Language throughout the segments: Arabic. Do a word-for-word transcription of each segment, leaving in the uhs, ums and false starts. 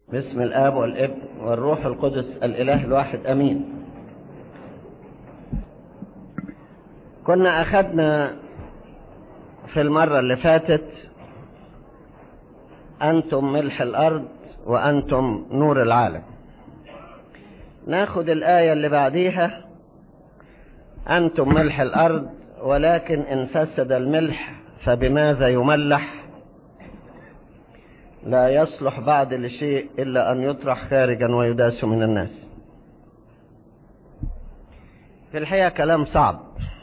باسم الآب والابن والروح القدس الإله الواحد أمين. كنا أخذنا في المرة اللي فاتت أنتم ملح الأرض وأنتم نور العالم. ناخد الآية اللي بعديها: أنتم ملح الأرض ولكن إن فسد الملح فبماذا يملح؟ لا يصلح بعد لشيء إلا أن يطرح خارجا ويداس من الناس. في الحقيقة كلام صعب.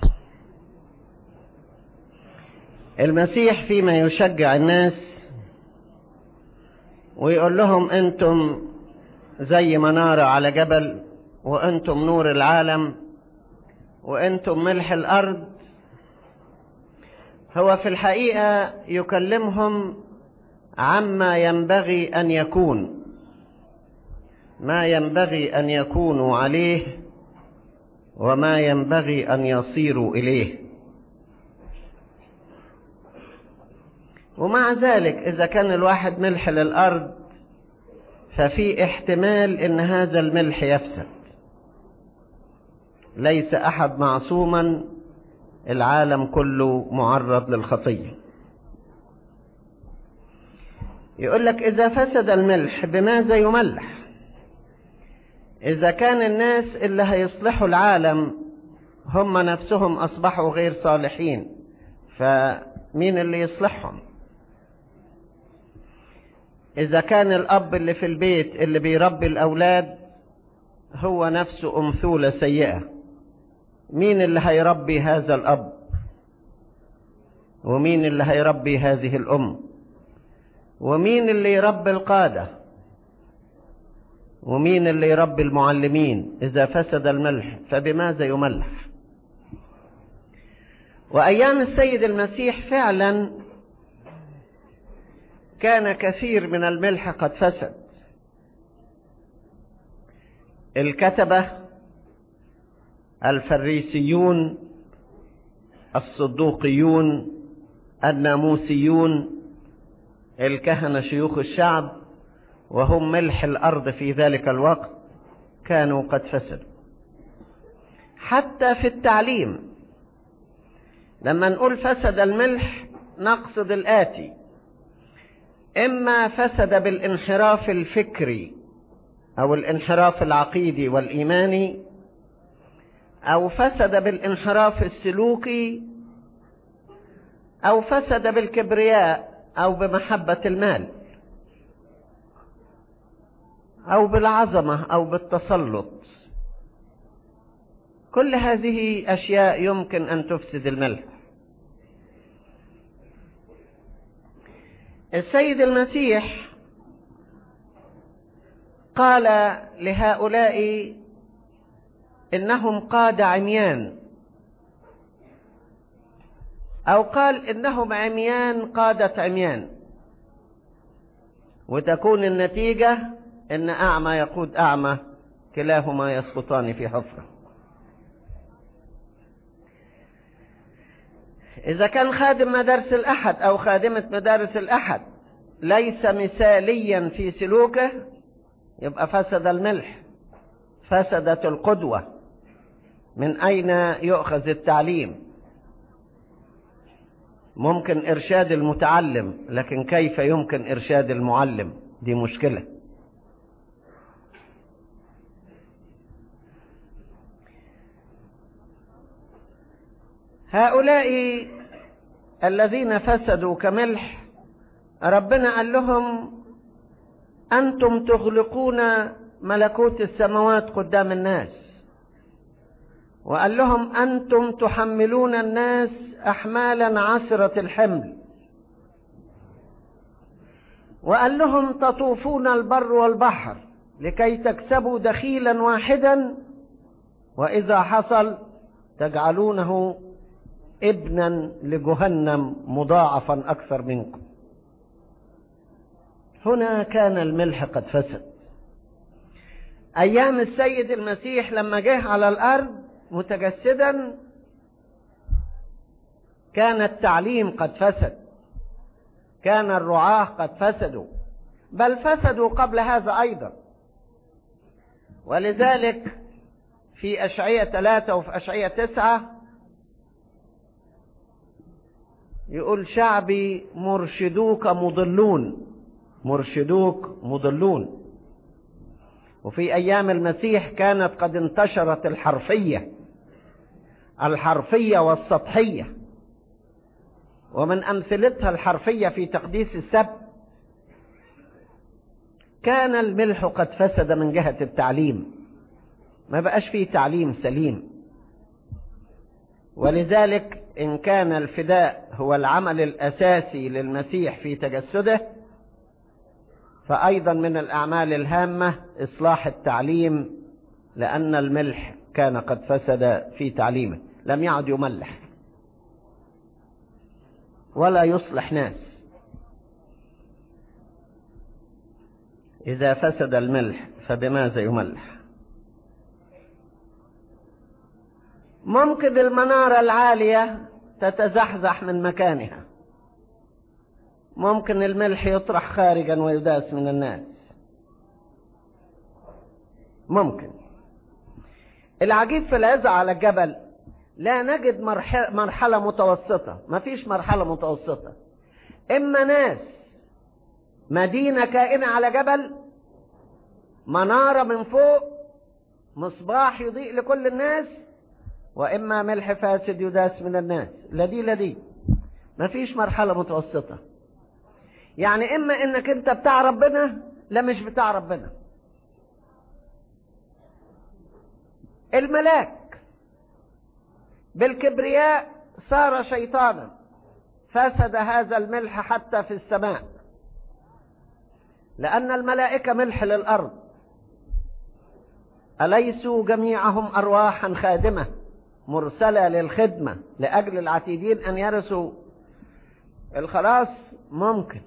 المسيح فيما يشجع الناس ويقول لهم أنتم زي منارة على جبل، وأنتم نور العالم، وأنتم ملح الأرض. هو في الحقيقة يكلمهم عما ينبغي أن يكون، ما ينبغي أن يكونوا عليه وما ينبغي أن يصيروا إليه. ومع ذلك إذا كان الواحد ملح للأرض ففي احتمال أن هذا الملح يفسد. ليس أحد معصوما، العالم كله معرض للخطية. يقول لك إذا فسد الملح بماذا يملح؟ إذا كان الناس اللي هيصلحوا العالم هم نفسهم أصبحوا غير صالحين، فمين اللي يصلحهم؟ إذا كان الأب اللي في البيت اللي بيربي الأولاد هو نفسه أمثولة سيئة، مين اللي هيربي هذا الأب؟ ومين اللي هيربي هذه الأم؟ ومين اللي يربي القادة؟ ومين اللي يربي المعلمين؟ إذا فسد الملح فبماذا يملح؟ وأيام السيد المسيح فعلا كان كثير من الملح قد فسد. الكتبة، الفريسيون، الصدوقيون، الناموسيون، الكهنة شيوخ الشعب، وهم ملح الأرض في ذلك الوقت، كانوا قد فسدوا. حتى في التعليم لما نقول فسد الملح نقصد الآتي: إما فسد بالانحراف الفكري أو الانحراف العقيدي والإيماني، أو فسد بالانحراف السلوكي، أو فسد بالكبرياء أو بمحبة المال، أو بالعظمة أو بالتسلط. كل هذه أشياء يمكن أن تفسد الملح. السيد المسيح قال لهؤلاء إنهم قادة عميان، أو قال إنهم عميان قادة عميان، وتكون النتيجة إن أعمى يقود أعمى، كلاهما يسقطان في حفرة. إذا كان خادم مدارس الأحد أو خادمة مدارس الأحد ليس مثاليا في سلوكه يبقى فسد الملح، فسدت القدوة. من أين يؤخذ التعليم؟ ممكن إرشاد المتعلم، لكن كيف يمكن إرشاد المعلم؟ دي مشكلة. هؤلاء الذين فسدوا كملح ربنا قال لهم أنتم تغلقون ملكوت السماوات قدام الناس، وقال لهم أنتم تحملون الناس أحمالا عسرة الحمل، وقال لهم تطوفون البر والبحر لكي تكسبوا دخيلا واحدا، وإذا حصل تجعلونه ابنا لجهنم مضاعفا أكثر منكم. هنا كان الملح قد فسد. أيام السيد المسيح لما جه على الأرض متجسدا كان التعليم قد فسد، كان الرعاة قد فسدوا، بل فسدوا قبل هذا أيضا. ولذلك في أشعية ثلاثة وفي أشعية تسعة يقول شعبي مرشدوك مضلون، مرشدوك مضلون. وفي أيام المسيح كانت قد انتشرت الحرفية الحرفية والسطحية، ومن أمثلتها الحرفية في تقديس السبت. كان الملح قد فسد من جهة التعليم، ما بقاش فيه تعليم سليم. ولذلك إن كان الفداء هو العمل الأساسي للمسيح في تجسده، فأيضا من الأعمال الهامة إصلاح التعليم، لأن الملح كان قد فسد في تعليمه، لم يعد يملح ولا يصلح ناس. إذا فسد الملح فبماذا يملح؟ ممكن المنارة العالية تتزحزح من مكانها، ممكن الملح يطرح خارجا ويداس من الناس، ممكن. العجيب في العزة على الجبل لا نجد مرحلة متوسطة، ما فيش مرحلة متوسطة. إما ناس مدينة كائنة على جبل، منارة من فوق، مصباح يضيء لكل الناس، وإما ملح فاسد يداس من الناس. لا دي لا دي، ما فيش مرحلة متوسطة. يعني إما إنك أنت بتاع ربنا، لا مش بتاع ربنا. الملاك بالكبرياء صار شيطانا، فسد هذا الملح حتى في السماء، لأن الملائكة ملح للأرض. أليسوا جميعهم أرواحا خادمة مرسلة للخدمة لأجل العتيدين أن يرثوا الخلاص؟ ممكن.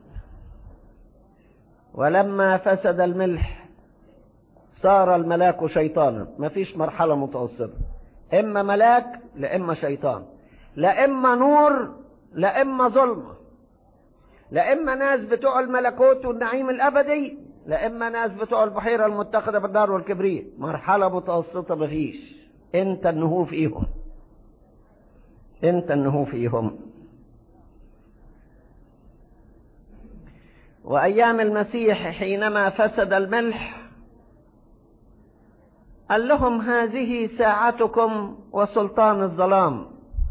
ولما فسد الملح صار الملاك شيطانا، ما فيش مرحلة متوسطة، إما ملاك لا إما شيطان، لا إما نور لا إما ظلمة، لا إما ناس بتوع الملكوت والنعيم الأبدي، لا إما ناس بتوع البحيرة المتخذة بالنار والكبريت. مرحلة متوسطة مفيش. انت النهو فيهم، انت النهو فيهم. وأيام المسيح حينما فسد الملح قال لهم هذه ساعتكم وسلطان الظلام.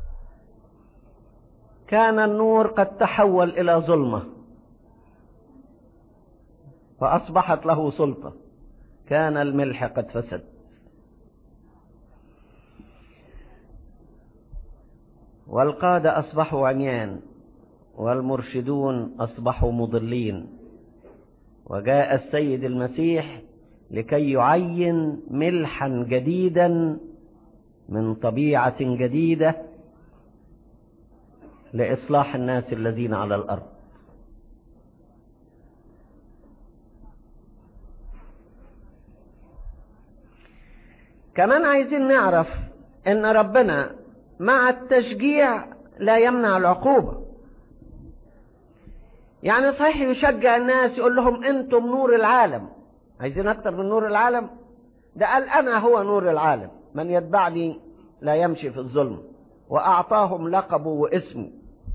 كان النور قد تحول إلى ظلمة فأصبحت له سلطة. كان الملح قد فسد. والقادة أصبحوا عميان، والمرشدون أصبحوا مضلين. وجاء السيد المسيح لكي يعين ملحا جديدا من طبيعة جديدة لإصلاح الناس الذين على الأرض. كمان عايزين نعرف ان ربنا مع التشجيع لا يمنع العقوبة. يعني صحيح يشجع الناس، يقول لهم انتم نور العالم. عايزين اكتر من نور العالم؟ ده قال انا هو نور العالم، من يتبعني لا يمشي في الظلم. واعطاهم لقبه واسمه،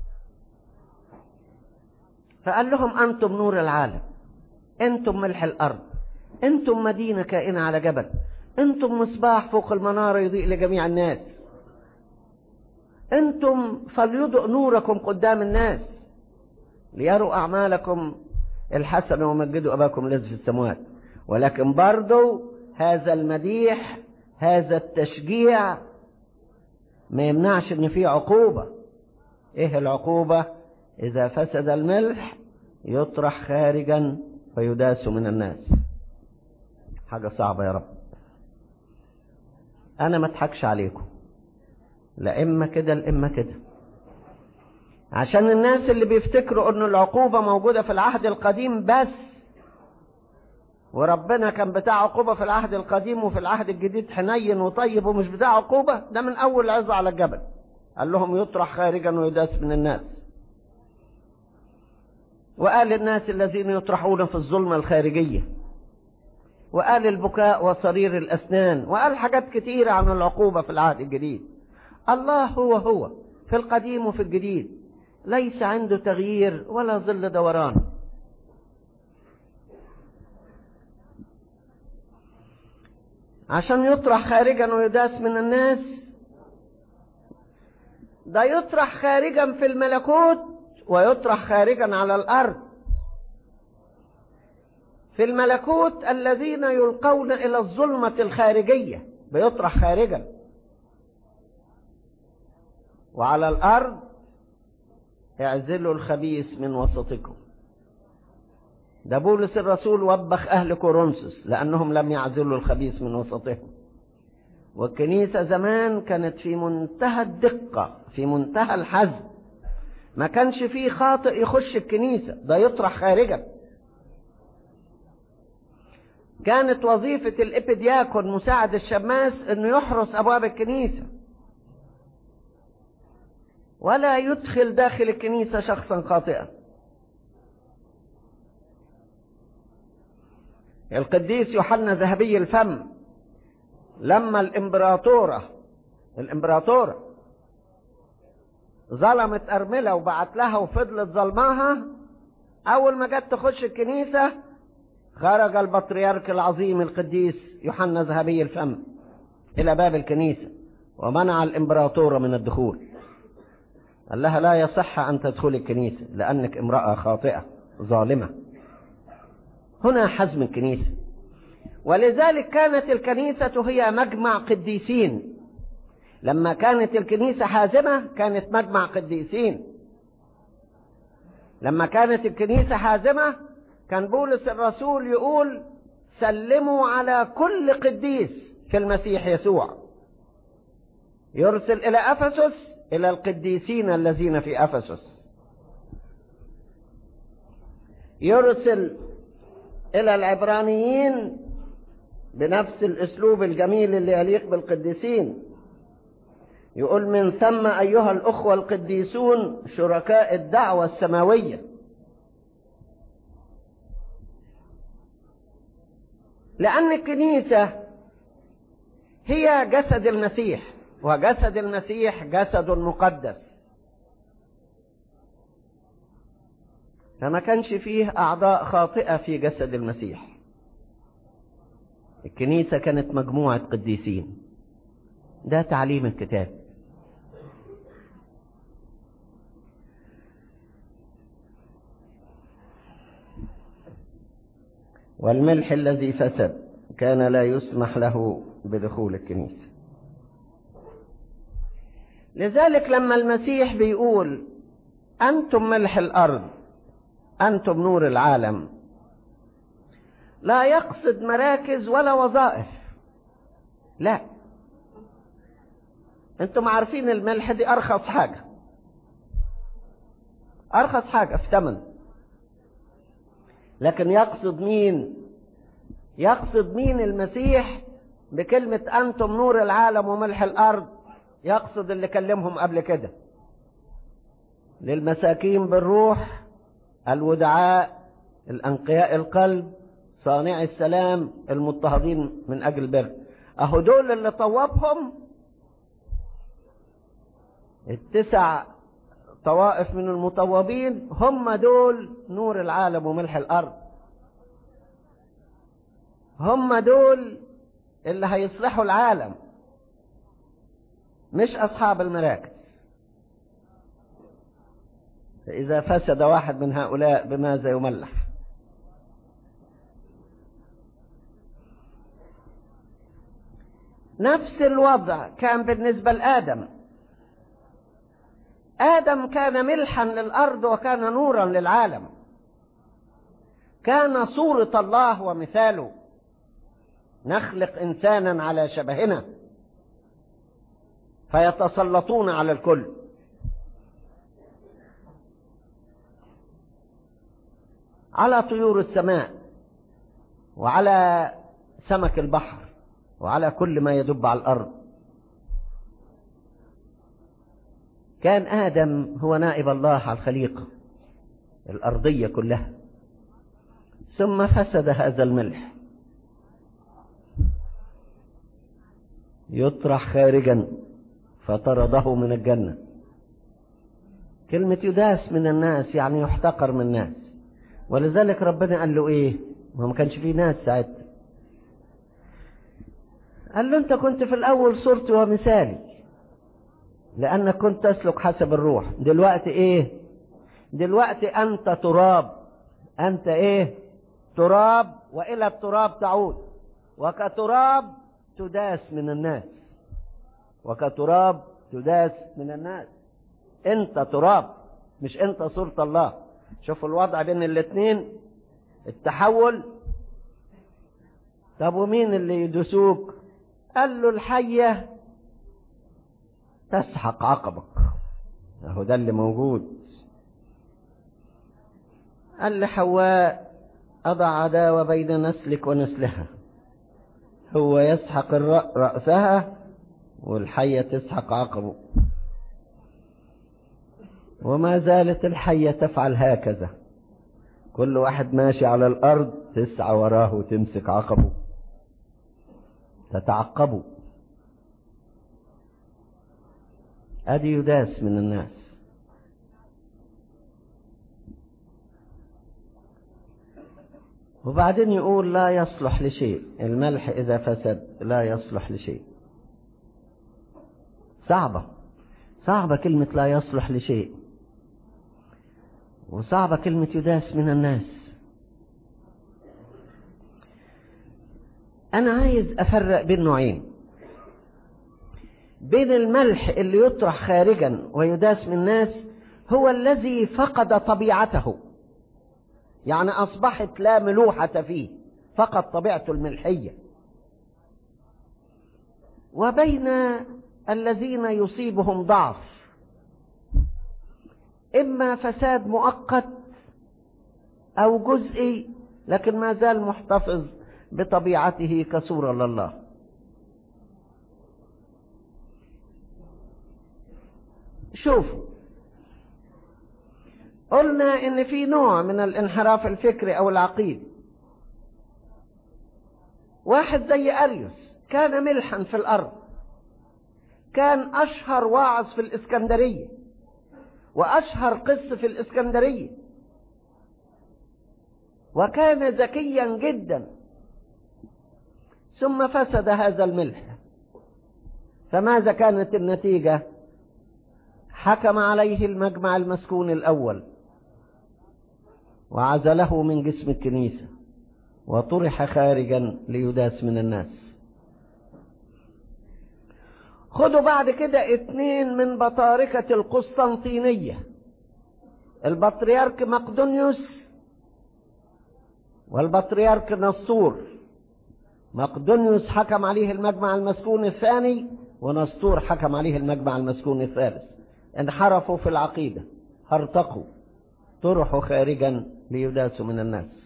فقال لهم انتم نور العالم، انتم ملح الارض، انتم مدينة كائنة على جبل، انتم مصباح فوق المنارة يضيء لجميع الناس، انتم فليضئ نوركم قدام الناس ليروا اعمالكم الحسنة ومجدوا اباكم الذي في السماوات. ولكن برضو هذا المديح، هذا التشجيع ما يمنعش ان في عقوبة. ايه العقوبة؟ اذا فسد الملح يطرح خارجا فيداس من الناس. حاجة صعبة يا رب. انا ما اضحكش عليكم، لا اما كده لا اما كده، عشان الناس اللي بيفتكروا ان العقوبة موجودة في العهد القديم بس، وربنا كان بتاع عقوبة في العهد القديم وفي العهد الجديد حنين وطيب ومش بتاع عقوبة. ده من اول عظة على الجبل قال لهم يطرح خارجا ويداس من الناس. وقال الناس الذين يطرحون في الظلمة الخارجية، وقال البكاء وصرير الأسنان، وقال حاجات كتيرة عن العقوبة في العهد الجديد. الله هو هو في القديم وفي الجديد، ليس عنده تغيير ولا ظل دوران. عشان يطرح خارجا ويداس من الناس، ده يطرح خارجا في الملكوت ويطرح خارجا على الأرض. في الملكوت الذين يلقون إلى الظلمة الخارجية بيطرح خارجا، وعلى الأرض اعزلوا الخبيث من وسطكم. ده بولس الرسول وبخ أهل كورنثوس لأنهم لم يعزلوا الخبيث من وسطهم. والكنيسة زمان كانت في منتهى الدقة، في منتهى الحزم، ما كانش فيه خاطئ يخش الكنيسة، ده يطرح خارجا. كانت وظيفة الإبيدياكون مساعد الشماس انه يحرس ابواب الكنيسة، ولا يدخل داخل الكنيسة شخصا خاطئا. القديس يوحنا ذهبي الفم لما الامبراطورة الامبراطورة ظلمت أرملة وبعت لها وفضلت ظلماها، اول ما جت تخش الكنيسة خرج البطريرك العظيم القديس يوحنا ذهبي الفم إلى باب الكنيسة ومنع الإمبراطورة من الدخول. قال لها لا يصح أن تدخل الكنيسة لأنك امرأة خاطئة ظالمة. هنا حزم الكنيسة. ولذلك كانت الكنيسة هي مجمع قديسين. لما كانت الكنيسة حازمة كانت مجمع قديسين. لما كانت الكنيسة حازمة كان بولس الرسول يقول سلموا على كل قديس في المسيح يسوع. يرسل إلى أفسس إلى القديسين الذين في أفسس، يرسل إلى العبرانيين بنفس الأسلوب الجميل اللي يليق بالقديسين. يقول من ثم أيها الأخوة القديسون شركاء الدعوة السماوية. لأن الكنيسة هي جسد المسيح، وجسد المسيح جسد مقدس، فما كانش فيه أعضاء خاطئة في جسد المسيح. الكنيسة كانت مجموعة قديسين، ده تعليم الكتاب. والملح الذي فسد كان لا يسمح له بدخول الكنيسة. لذلك لما المسيح بيقول أنتم ملح الأرض أنتم نور العالم، لا يقصد مراكز ولا وظائف، لا. أنتم عارفين الملح دي أرخص حاجة، أرخص حاجة في ثمن. لكن يقصد مين؟ يقصد مين المسيح بكلمة أنتم نور العالم وملح الأرض؟ يقصد اللي كلمهم قبل كده، للمساكين بالروح، الودعاء، الأنقياء القلب، صانع السلام، المضطهدين من أجل البر. أهو دول اللي طوابهم التسع طوائف من المطوبين، هم دول نور العالم وملح الأرض. هم دول اللي هيصلحوا العالم، مش أصحاب المراكز. فإذا فسد واحد من هؤلاء بماذا يملح؟ نفس الوضع كان بالنسبة لآدم. آدم كان ملحا للأرض وكان نورا للعالم، كان صورة الله ومثاله. نخلق إنسانا على شبهنا فيتسلطون على الكل. على طيور السماء وعلى سمك البحر وعلى كل ما يدب على الأرض. كان آدم هو نائب الله على الخليقة، الأرضية كلها. ثم فسد هذا الملح، يطرح خارجا فطرده من الجنة. كلمة يداس من الناس يعني يحتقر من الناس، ولذلك ربنا قال له ايه؟ ما كانش فيه ناس ساعتها. قال له انت كنت في الاول صورتي ومثالي لانك كنت تسلك حسب الروح. دلوقتي ايه؟ دلوقتي انت تراب. انت ايه؟ تراب، والى التراب تعود، وكتراب تداس من الناس. وكتراب تداس من الناس. انت تراب، مش انت صورة الله. شوفوا الوضع بين الاثنين، التحول. طب ومين اللي يدوسوك؟ قال له الحية تسحق عقبك. اهو ده اللي موجود. قال لحواء أضع عداوة بين نسلك ونسلها. هو يسحق رأسها والحية تسحق عقبه. وما زالت الحية تفعل هكذا. كل واحد ماشي على الأرض تسعى وراه وتمسك عقبه، تتعقبه. أدي يداس من الناس. وبعدين يقول لا يصلح لشيء. الملح إذا فسد لا يصلح لشيء. صعبة صعبة كلمة لا يصلح لشيء، وصعبة كلمة يداس من الناس. أنا عايز أفرق بين نوعين، بين الملح اللي يطرح خارجا ويداس من الناس، هو الذي فقد طبيعته، يعني أصبحت لا ملوحة فيه، فقد طبيعته الملحية. وبين الذين يصيبهم ضعف، إما فساد مؤقت أو جزئي، لكن ما زال محتفظ بطبيعته كصورة لله. شوفوا، قلنا إن في نوع من الانحراف الفكري أو العقيدي. واحد زي أريوس كان ملحا في الأرض، كان أشهر واعظ في الإسكندرية وأشهر قس في الإسكندرية، وكان ذكيا جدا. ثم فسد هذا الملح، فماذا كانت النتيجة؟ حكم عليه المجمع المسكون الأول وعزله من جسم الكنيسة وطرح خارجا ليداس من الناس. خدوا بعد كده اتنين من بطاركة القسطنطينية، البطريرك مقدونيوس والبطريرك نسطور. مقدونيوس حكم عليه المجمع المسكون الثاني، ونسطور حكم عليه المجمع المسكون الثالث. انحرفوا في العقيدة، هرطقوا، طرحوا خارجا ليداسوا من الناس.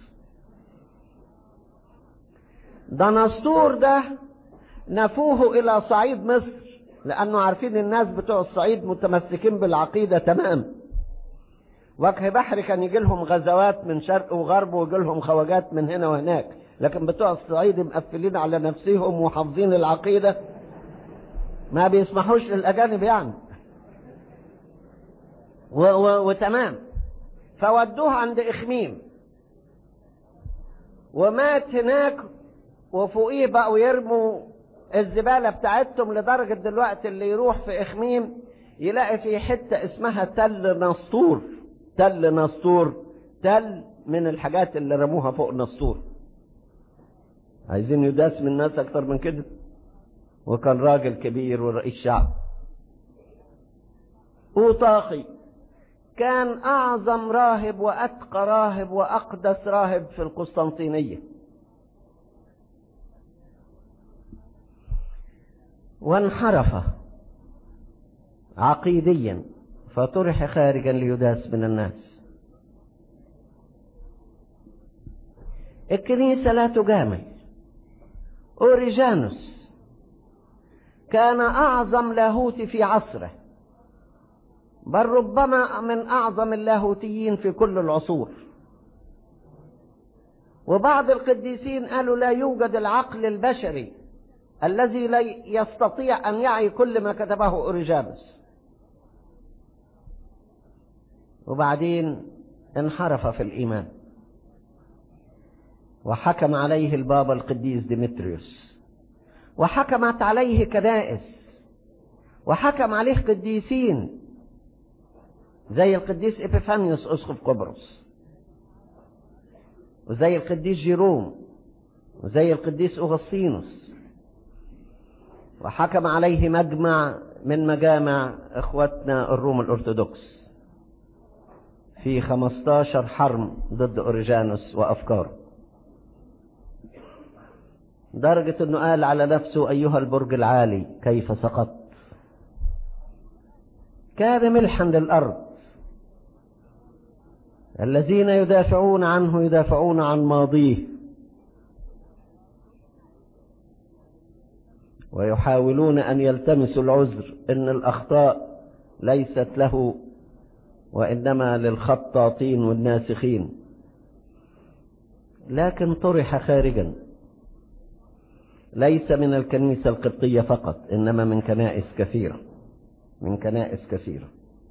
ده نسطور ده نفوه إلى صعيد مصر، لأنه عارفين الناس بتوع الصعيد متمسكين بالعقيدة تمام. وجه بحر كان يجي لهم غزوات من شرق وغرب، ويجي لهم خواجات من هنا وهناك، لكن بتوع الصعيد مقفلين على نفسهم وحافظين العقيدة، ما بيسمحوش للأجانب يعني. و و وتمام. فودوه عند إخميم ومات هناك، وفوقيه بقوا يرموا الزبالة بتاعتهم، لدرجة دلوقتي اللي يروح في إخميم يلاقي في حتة اسمها تل نسطور. تل نسطور، تل من الحاجات اللي رموها فوق نسطور. عايزين يداس من الناس أكتر من كده؟ وكان راجل كبير ورئيس شعب. أوطاخي كان أعظم راهب وأتقى راهب وأقدس راهب في القسطنطينية، وانحرف عقيديا فطرح خارجا ليداس من الناس. الكنيسة لا تجامل. أوريجانوس كان أعظم لاهوت في عصره، بل ربما من أعظم اللاهوتيين في كل العصور. وبعض القديسين قالوا لا يوجد العقل البشري الذي لا يستطيع أن يعي كل ما كتبه أوريجانوس. وبعدين انحرف في الإيمان، وحكم عليه البابا القديس ديمتريوس، وحكمت عليه كنائس، وحكم عليه قديسين زي القديس إبيفانيوس أسقف قبرص، وزي القديس جيروم، وزي القديس أغسطينوس، وحكم عليه مجمع من مجامع إخوتنا الروم الأرثوذكس في خمستاشر حرم ضد أوريجانوس وأفكاره، درجة أنه قال على نفسه أيها البرج العالي كيف سقطت. كان ملحا للأرض. الذين يدافعون عنه يدافعون عن ماضيه، ويحاولون أن يلتمسوا العذر إن الأخطاء ليست له وإنما للخطاطين والناسخين، لكن طرح خارجا، ليس من الكنيسة القبطية فقط، إنما من كنائس كثيرة، من كنائس كثيرة.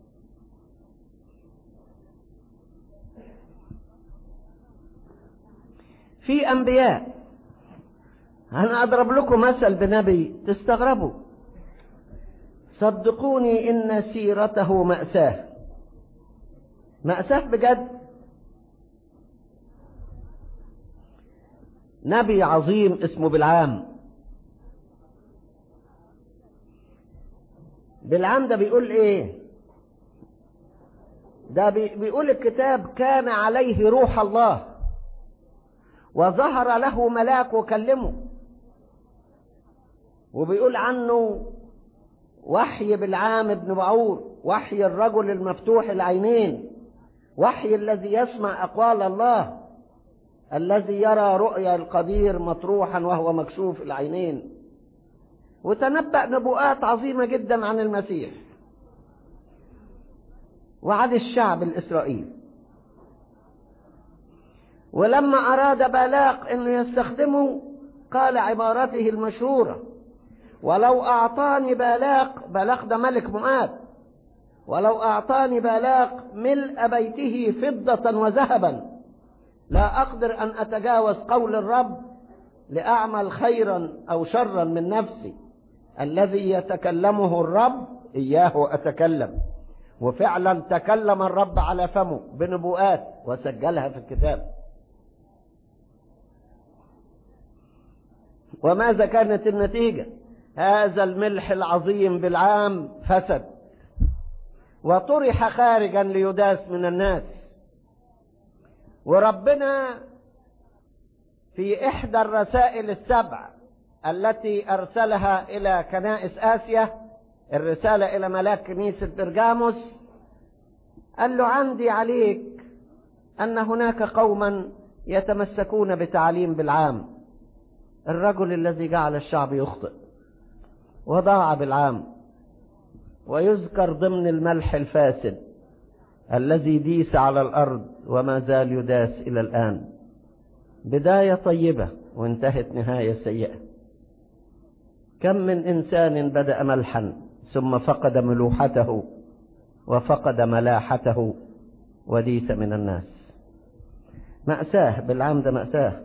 في أنبياء، أنا أضرب لكم مثل بنبي تستغربوا، صدقوني إن سيرته مأساة، مأساة بجد. نبي عظيم اسمه بلعام. بلعام ده بيقول ايه؟ ده بيقول الكتاب كان عليه روح الله وظهر له ملاك وكلمه، وبيقول عنه وحي بلعام بن بعور، وحي الرجل المفتوح العينين، وحي الذي يسمع أقوال الله، الذي يرى رؤيا القدير مطروحا وهو مكشوف العينين. وتنبأ نبوءات عظيمة جدا عن المسيح وعن الشعب الإسرائيلي. ولما أراد بالاق أنه يستخدمه قال عبارته المشهورة: ولو أعطاني بالاق، بالاق ده ملك مؤاب، ولو أعطاني بالاق ملء بيته فضة وذهبا لا أقدر أن أتجاوز قول الرب لأعمل خيرا أو شرا من نفسي. الذي يتكلمه الرب إياه أتكلم. وفعلا تكلم الرب على فمه بنبوءات وسجلها في الكتاب. وماذا كانت النتيجة؟ هذا الملح العظيم بالعام فسد وطرح خارجا ليداس من الناس. وربنا في إحدى الرسائل السبع التي أرسلها إلى كنائس آسيا، الرسالة إلى ملاك كنيسة برغاموس، قال له: عندي عليك أن هناك قوما يتمسكون بتعليم بالعام، الرجل الذي جعل الشعب يخطئ، وضاع بالعام، ويذكر ضمن الملح الفاسد الذي ديس على الأرض وما زال يداس إلى الآن. بداية طيبة وانتهت نهاية سيئة. كم من إنسان بدأ ملحا ثم فقد ملوحته وفقد ملاحته وديس من الناس. مأساة بالعام ده، مأساة.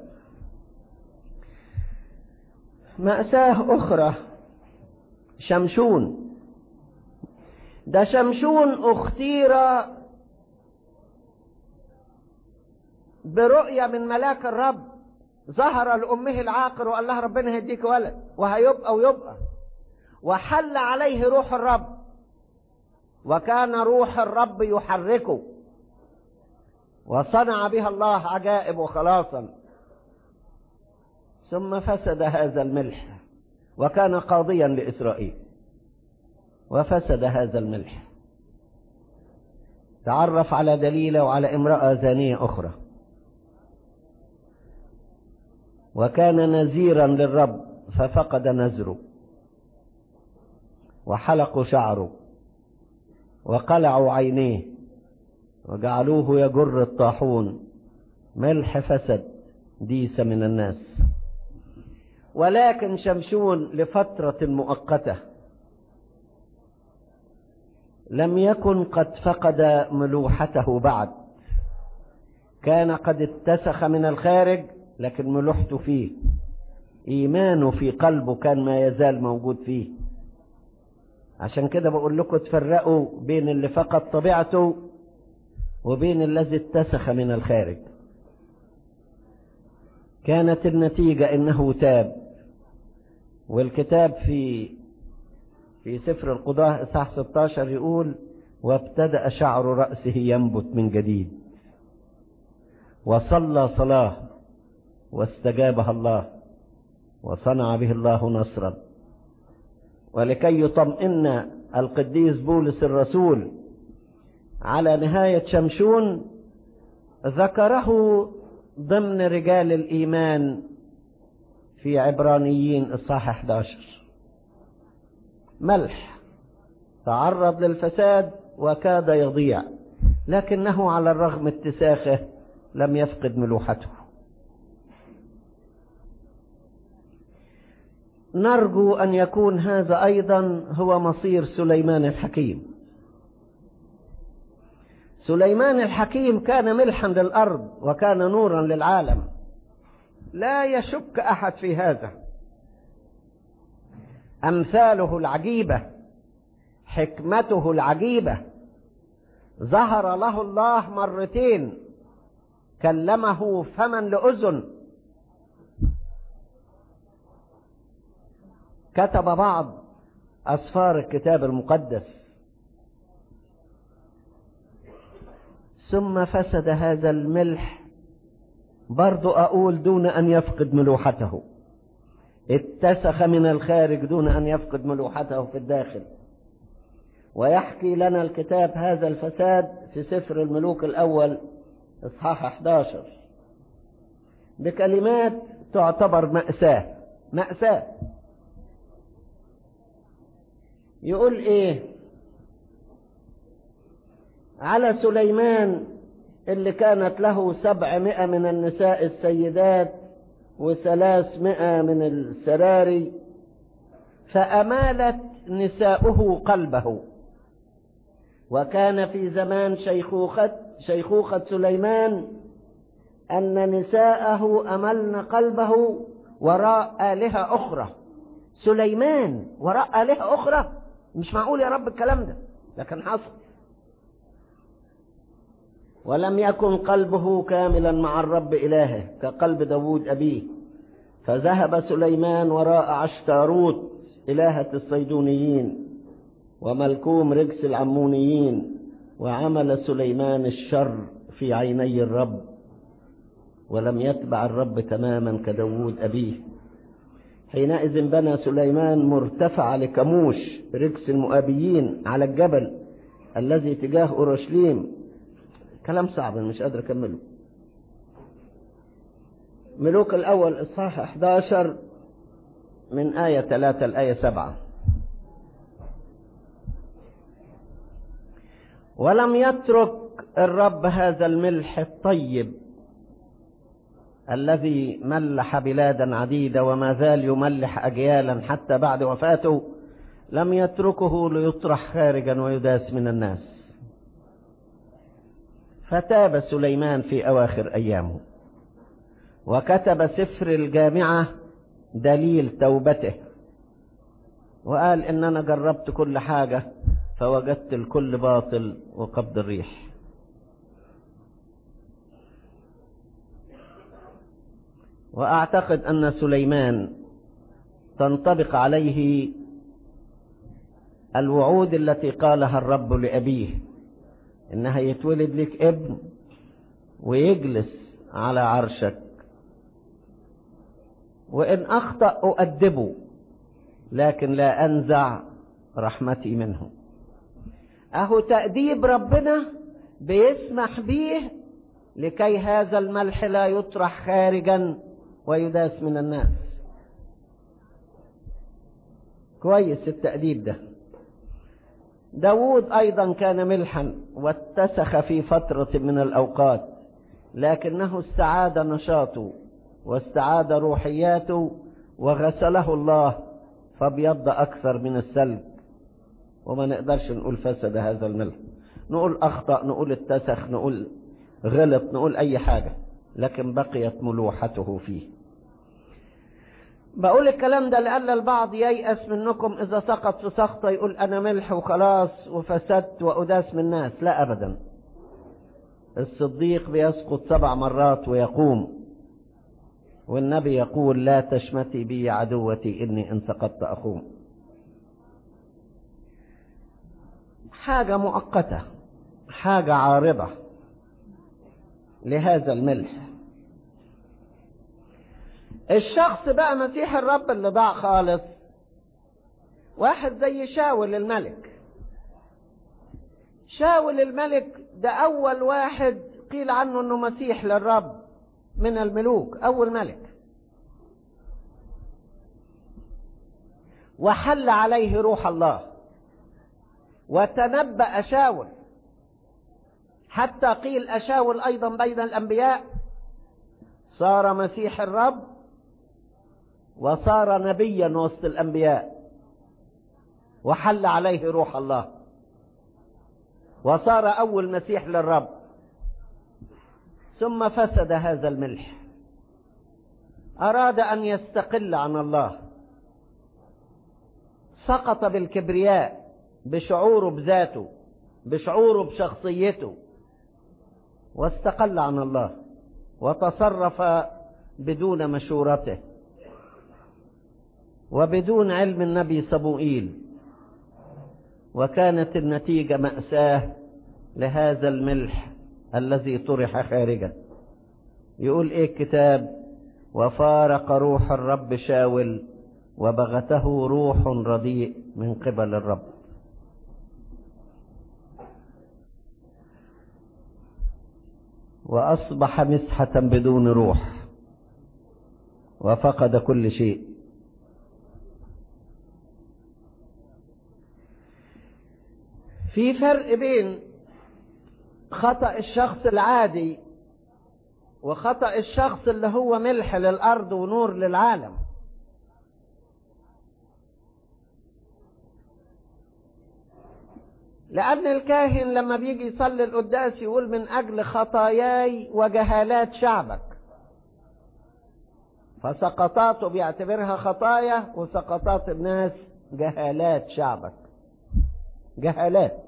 مأساة أخرى شمشون. ده شمشون اختير برؤية من ملاك الرب، ظهر لأمه العاقر وقال لها ربنا هيديك ولد وهيبقى ويبقى، وحل عليه روح الرب، وكان روح الرب يحركه، وصنع بها الله عجائب وخلاصا. ثم فسد هذا الملح، وكان قاضيا لإسرائيل، وفسد هذا الملح. تعرف على دليلة وعلى امرأة زانية أخرى، وكان نذيرا للرب ففقد نذره، وحلقوا شعره، وقلعوا عينيه وجعلوه يجر الطاحون، ملح فسد ديس من الناس. ولكن شمشون لفترة مؤقتة لم يكن قد فقد ملوحته بعد، كان قد اتسخ من الخارج لكن ملوحته فيه، إيمانه في قلبه كان ما يزال موجود فيه. عشان كده بقول لكم تفرقوا بين اللي فقد طبيعته وبين الذي اتسخ من الخارج. كانت النتيجة إنه تاب. والكتاب في في سفر القضاء إصحاح ستة عشر يقول: وابتدأ شعر رأسه ينبت من جديد، وصلى صلاة واستجابها الله، وصنع به الله نصرا. ولكي يطمئن القديس بولس الرسول على نهاية شمشون ذكره ضمن رجال الإيمان في عبرانيين إصحاح إحدى عشر: ملح تعرض للفساد وكاد يضيع، لكنه على الرغم اتساخه لم يفقد ملوحته. نرجو أن يكون هذا أيضا هو مصير سليمان الحكيم. سليمان الحكيم كان ملحا للأرض وكان نورا للعالم، لا يشك أحد في هذا. أمثاله العجيبة، حكمته العجيبة، ظهر له الله مرتين، كلمه فما لأذن، كتب بعض أسفار الكتاب المقدس. ثم فسد هذا الملح برضو أقول دون أن يفقد ملوحته، اتسخ من الخارج دون أن يفقد ملوحته في الداخل. ويحكي لنا الكتاب هذا الفساد في سفر الملوك الأول إصحاح إحدى عشر بكلمات تعتبر مأساة مأساة. يقول إيه على سليمان اللي كانت له سبعمائة من النساء السيدات وثلاثمائة من السراري، فأمالت نساؤه قلبه. وكان في زمان شيخوخة, شيخوخة سليمان أن نساءه أملن قلبه وراء آلهة أخرى. سليمان وراء آلهة أخرى؟ مش معقول يا رب الكلام ده، لكن حصل. ولم يكن قلبه كاملا مع الرب إلهه كقلب داود أبيه، فذهب سليمان وراء عشتاروت إلهة الصيدونيين وملكوم رجس العمونيين، وعمل سليمان الشر في عيني الرب، ولم يتبع الرب تماما كداود أبيه. حينئذ بنى سليمان مرتفع لكموش رجس المؤابيين على الجبل الذي تجاه أورشليم. كلام صعب مش قادر أكمله. ملوك الأول إصحاح إحدى عشر من آية ثلاثة لآية سبعة: ولم يترك الرب هذا الملح الطيب الذي ملح بلادا عديدة وما زال يملح أجيالا حتى بعد وفاته، لم يتركه ليطرح خارجا ويداس من الناس. فتاب سليمان في أواخر أيامه وكتب سفر الجامعة دليل توبته، وقال إن أنا جربت كل حاجة فوجدت الكل باطل وقبض الريح. وأعتقد أن سليمان تنطبق عليه الوعود التي قالها الرب لأبيه، إنها يتولد لك ابن ويجلس على عرشك، وإن أخطأ أؤدبه لكن لا أنزع رحمتي منه. أهو تأديب ربنا بيسمح به لكي هذا الملح لا يطرح خارجا ويداس من الناس. كويس التأديب ده. داود أيضا كان ملحا واتسخ في فترة من الأوقات، لكنه استعاد نشاطه واستعاد روحياته وغسله الله فابيض أكثر من الثلج. وما نقدرش نقول فسد هذا الملح، نقول أخطأ، نقول اتسخ، نقول غلط، نقول أي حاجة، لكن بقيت ملوحته فيه. بقول الكلام ده لأن البعض ييأس منكم إذا سقط في سقطة يقول أنا ملح وخلاص وفسدت وأداس من الناس. لا أبدا، الصديق بيسقط سبع مرات ويقوم، والنبي يقول لا تشمتي بي عدوتي إني إن سقطت أقوم. حاجة مؤقتة، حاجة عارضة لهذا الملح. الشخص بقى مسيح الرب اللي ضاع خالص، واحد زي شاول الملك. شاول الملك ده أول واحد قيل عنه أنه مسيح للرب من الملوك، أول ملك، وحل عليه روح الله وتنبأ شاول، حتى قيل أشاول أيضا بين الأنبياء، صار مسيح الرب وصار نبيا وسط الأنبياء، وحل عليه روح الله وصار أول مسيح للرب. ثم فسد هذا الملح، أراد أن يستقل عن الله، سقط بالكبرياء، بشعوره بذاته، بشعوره بشخصيته، واستقل عن الله وتصرف بدون مشورته وبدون علم النبي صموئيل، وكانت النتيجة مأساة لهذا الملح الذي طرح خارجا. يقول ايه الكتاب؟ وفارق روح الرب شاول وبغته روح رديء من قبل الرب. وأصبح مسحة بدون روح وفقد كل شيء. في فرق بين خطأ الشخص العادي وخطأ الشخص اللي هو ملح للأرض ونور للعالم. لأن الكاهن لما بيجي يصلي القداس يقول من أجل خطاياي وجهالات شعبك، فسقطاته بيعتبرها خطايا وسقطات الناس جهالات شعبك، جهالات.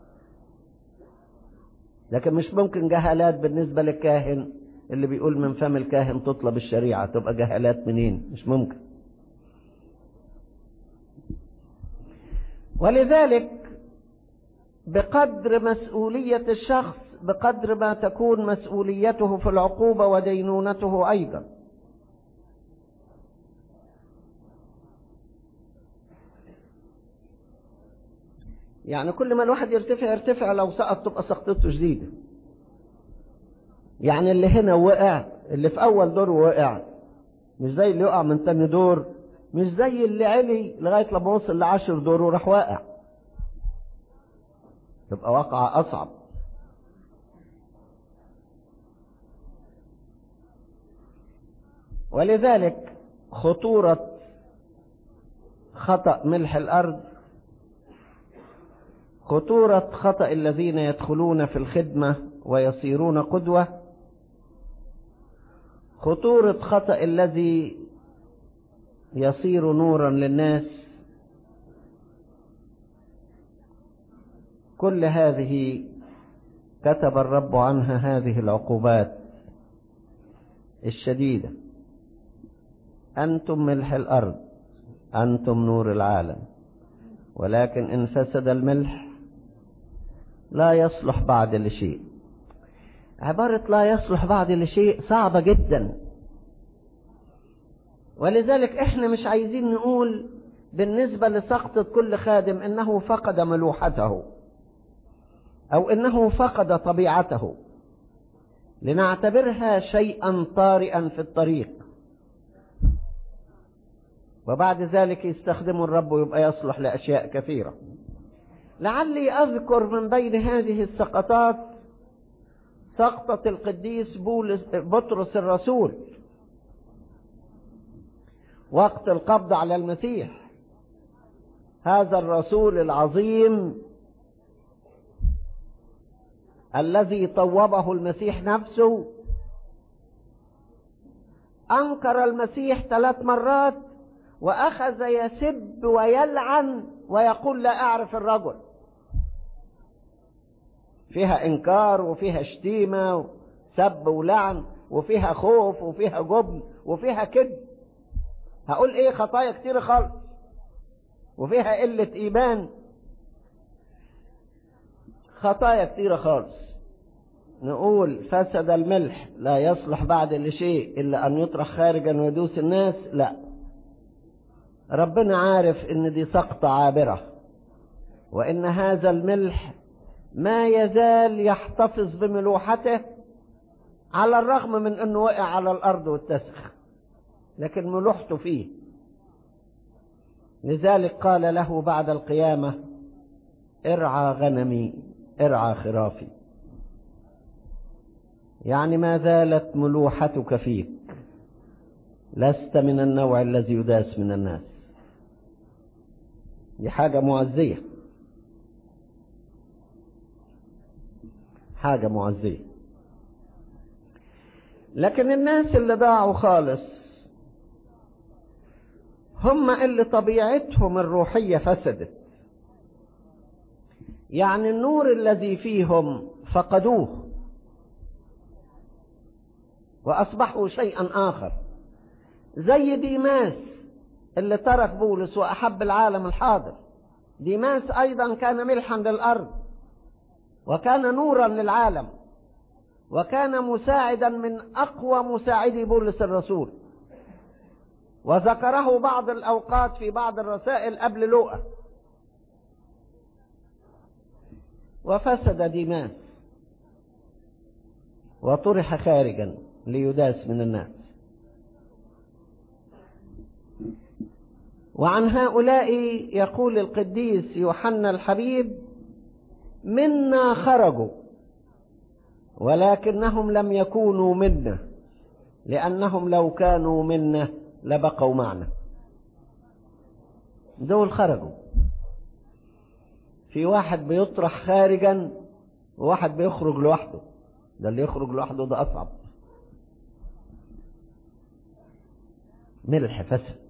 لكن مش ممكن جهالات بالنسبة للكاهن اللي بيقول من فم الكاهن تطلب الشريعة، تبقى جهالات منين؟ مش ممكن. ولذلك بقدر مسؤولية الشخص بقدر ما تكون مسؤوليته في العقوبة ودينونته أيضا. يعني كل ما الواحد يرتفع يرتفع، لو سقط تبقى سقطته جديدة. يعني اللي هنا وقع، اللي في أول دور وقع، مش زي اللي يقع من تاني دور، مش زي اللي علي لغاية لما وصل لعشر دور وراح واقع، تبقى واقعة أصعب. ولذلك خطورة خطأ ملح الأرض، خطورة خطأ الذين يدخلون في الخدمة ويصيرون قدوة، خطورة خطأ الذي يصير نورا للناس، كل هذه كتب الرب عنها هذه العقوبات الشديدة. أنتم ملح الأرض، أنتم نور العالم، ولكن إن فسد الملح لا يصلح بعد لشيء. عبارة لا يصلح بعد لشيء صعبة جدا. ولذلك احنا مش عايزين نقول بالنسبة لسقطة كل خادم انه فقد ملوحته او انه فقد طبيعته، لنعتبرها شيئا طارئا في الطريق، وبعد ذلك يستخدم الرب ويبقى يصلح لأشياء كثيرة. لعلي أذكر من بين هذه السقطات سقطة القديس بولس بطرس الرسول وقت القبض على المسيح. هذا الرسول العظيم الذي طوبه المسيح نفسه أنكر المسيح ثلاث مرات وأخذ يسب ويلعن ويقول لا أعرف الرجل. فيها إنكار وفيها شتيمة وسب ولعن وفيها خوف وفيها جبن وفيها كذب. هقول إيه؟ خطايا كتير خالص وفيها قلة إيمان، خطايا كتيرة خالص. نقول فسد الملح لا يصلح بعد لشيء إلا أن يطرح خارجا ويدوس الناس؟ لا، ربنا عارف إن دي سقطة عابرة، وإن هذا الملح ما يزال يحتفظ بملوحته على الرغم من أنه وقع على الأرض واتسخ، لكن ملوحته فيه. لذلك قال له بعد القيامة ارعى غنمي ارعى خرافي، يعني ما زالت ملوحتك فيك، لست من النوع الذي يداس من الناس. دي حاجة معزية، حاجة معزية. لكن الناس اللي ضاعوا خالص هم اللي طبيعتهم الروحية فسدت، يعني النور الذي فيهم فقدوه وأصبحوا شيئا آخر، زي ديماس اللي ترك بولس وأحب العالم الحاضر. ديماس أيضا كان ملحا للأرض وكان نورا للعالم وكان مساعدا من أقوى مساعدي بولس الرسول، وذكره بعض الأوقات في بعض الرسائل قبل لوقا. وفسد ديماس وطرح خارجا ليداس من الناس. وعن هؤلاء يقول القديس يوحنا الحبيب منا خرجوا ولكنهم لم يكونوا منا، لأنهم لو كانوا منا لبقوا معنا. دول خرجوا. في واحد بيطرح خارجا وواحد بيخرج لوحده. ده اللي يخرج لوحده ده أصعب. ملح فسد.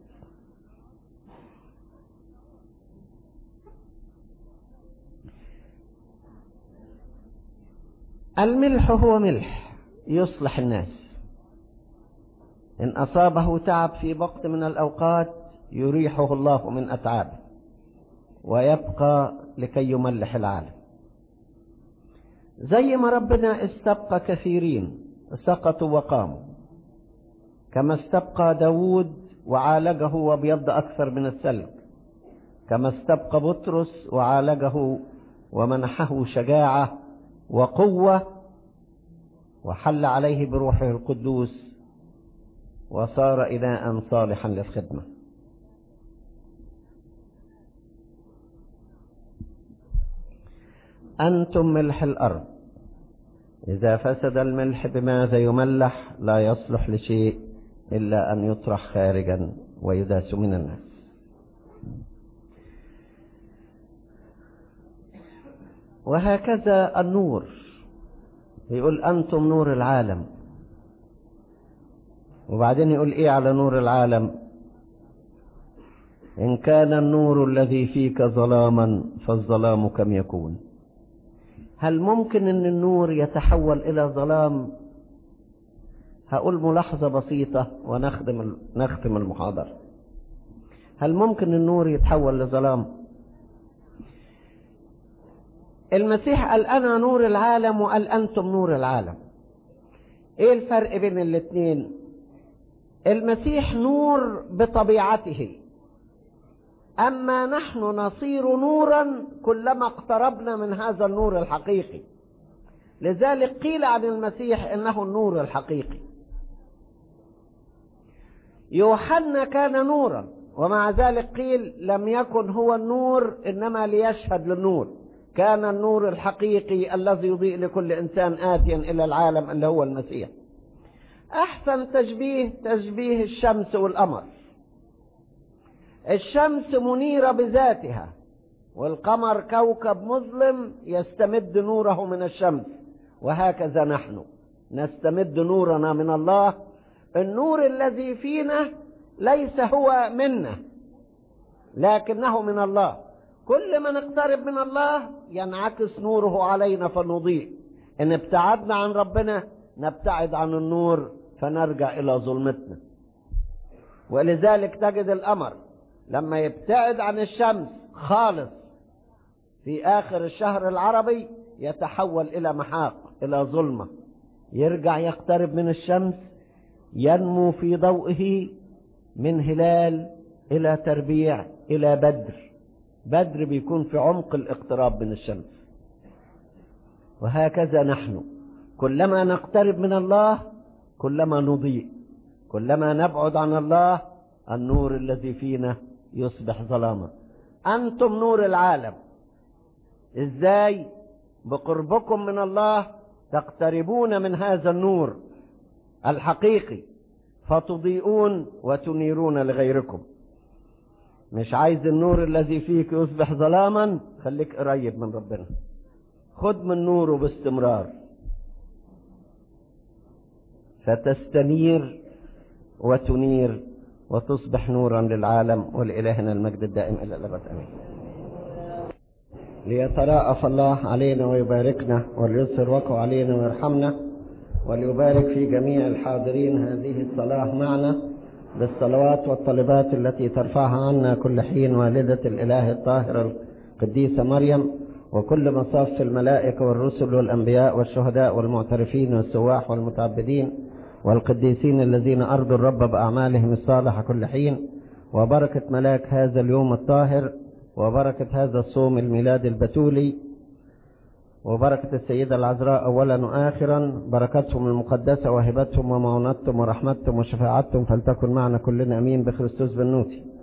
الملح هو ملح يصلح الناس، إن أصابه تعب في وقت من الأوقات يريحه الله من أتعابه ويبقى لكي يملح العالم. زي ما ربنا استبقى كثيرين سقطوا وقاموا، كما استبقى داود وعالجه وبيض أكثر من الثلج، كما استبقى بطرس وعالجه ومنحه شجاعة وقوة وحل عليه بروحه القدوس وصار إناء صالحا للخدمة. أنتم ملح الأرض، إذا فسد الملح بماذا يملح؟ لا يصلح لشيء إلا أن يطرح خارجا ويداس من الناس. وهكذا النور، يقول أنتم نور العالم، وبعدين يقول إيه على نور العالم؟ إن كان النور الذي فيك ظلاما فالظلام كم يكون. هل ممكن أن النور يتحول إلى ظلام؟ هقول ملاحظة بسيطة ونختم نختم المحاضرة. هل ممكن النور يتحول لظلام؟ المسيح قال أنا نور العالم وقال أنتم نور العالم. إيه الفرق بين الاثنين؟ المسيح نور بطبيعته، أما نحن نصير نورا كلما اقتربنا من هذا النور الحقيقي. لذلك قيل عن المسيح إنه النور الحقيقي. يوحنا كان نورا ومع ذلك قيل لم يكن هو النور إنما ليشهد للنور. كان النور الحقيقي الذي يضيء لكل إنسان آتيا إلى العالم اللي هو المسيح. أحسن تشبيه تشبيه الشمس والقمر. الشمس منيرة بذاتها، والقمر كوكب مظلم يستمد نوره من الشمس، وهكذا نحن نستمد نورنا من الله. النور الذي فينا ليس هو منا لكنه من الله. كل ما نقترب من الله ينعكس نوره علينا فنضيء. إن ابتعدنا عن ربنا نبتعد عن النور فنرجع إلى ظلمتنا. ولذلك تجد القمر لما يبتعد عن الشمس خالص في آخر الشهر العربي يتحول إلى محاق، إلى ظلمة. يرجع يقترب من الشمس ينمو في ضوئه من هلال إلى تربيع إلى بدر. بدر بيكون في عمق الاقتراب من الشمس. وهكذا نحن كلما نقترب من الله كلما نضيء، كلما نبعد عن الله النور الذي فينا يصبح ظلاما. أنتم نور العالم. إزاي؟ بقربكم من الله تقتربون من هذا النور الحقيقي فتضيئون وتنيرون لغيركم. مش عايز النور الذي فيك يصبح ظلاما، خليك قريب من ربنا، خد من نوره باستمرار فتستنير وتنير وتصبح نورا للعالم. ولإلهنا المجد الدائم إلى الأبد آمين. ليتراءف الله علينا ويباركنا وليسر وقعه علينا ويرحمنا، وليبارك في جميع الحاضرين هذه الصلاة معنا بالصلوات والطلبات التي ترفعها عنا كل حين والدة الإله الطاهرة القديسة مريم، وكل مصاف الملائكة والرسل والأنبياء والشهداء والمعترفين والسواح والمتعبدين والقديسين الذين أرضوا الرب بأعمالهم الصالحة كل حين، وبركة ملاك هذا اليوم الطاهر، وبركة هذا الصوم الميلاد البتولي، وبركة السيدة العذراء أولا وآخرا، بركتهم المقدسة وهبتهم ومعونتهم ورحمتهم وشفاعتهم فلتكن معنا كلنا أمين بخريستوس بنوتي.